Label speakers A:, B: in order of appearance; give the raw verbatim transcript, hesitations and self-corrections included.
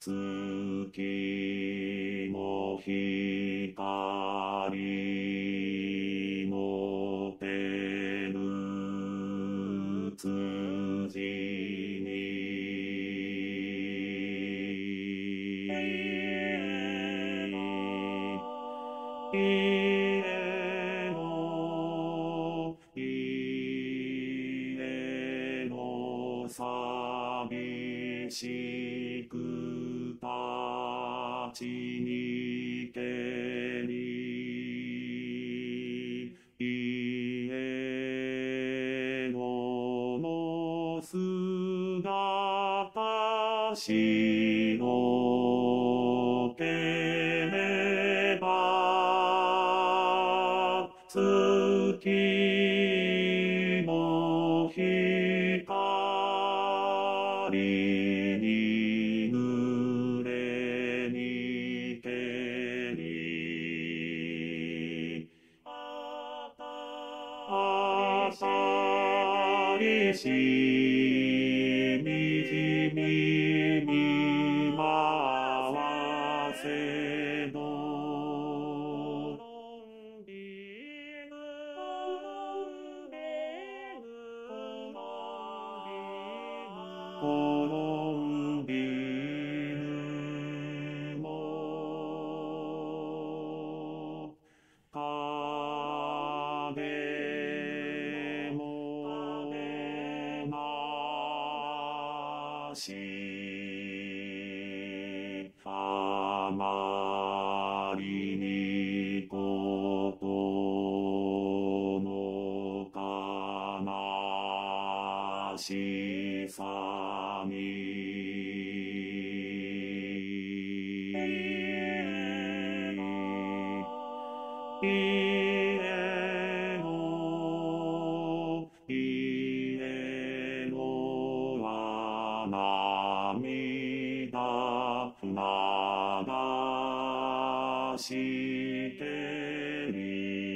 A: 月の光のてる辻に家の家の寂しく立ちにけり家のの姿白ければ月の光に濡れにけりあたりしみじみにまわせど転んびぬも影もなしあまりにことの悲しさに家の家のは涙流してり